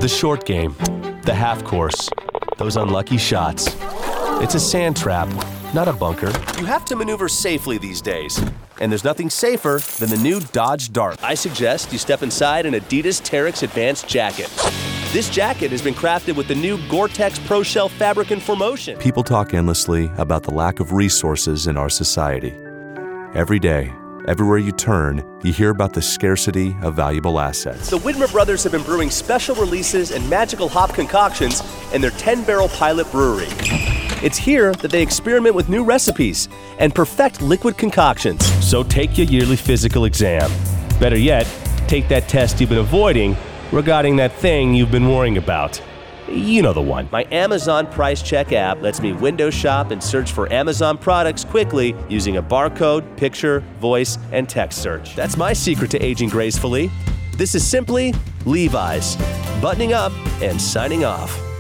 short game, the half course, those unlucky shots. It's a sand trap, not a bunker. You have to maneuver safely these days, and there's nothing safer than the new Dodge Dart. I suggest you step inside an Adidas Terex Advanced jacket. This jacket has been crafted with the new Gore-Tex Pro Shell fabric and Formotion. People talk endlessly about the lack of resources in our society. Every day, everywhere you turn, you hear about the scarcity of valuable assets. The Widmer brothers have been brewing special releases and magical hop concoctions in their 10-barrel pilot brewery. It's here that they experiment with new recipes and perfect liquid concoctions. So take your yearly physical exam. Better yet, take that test you've been avoiding regarding that thing you've been worrying about. You know the one. My Amazon Price Check app lets me window shop and search for Amazon products quickly using a barcode, picture, voice, and text search. That's my secret to aging gracefully. This is simply Levi's, buttoning up and signing off.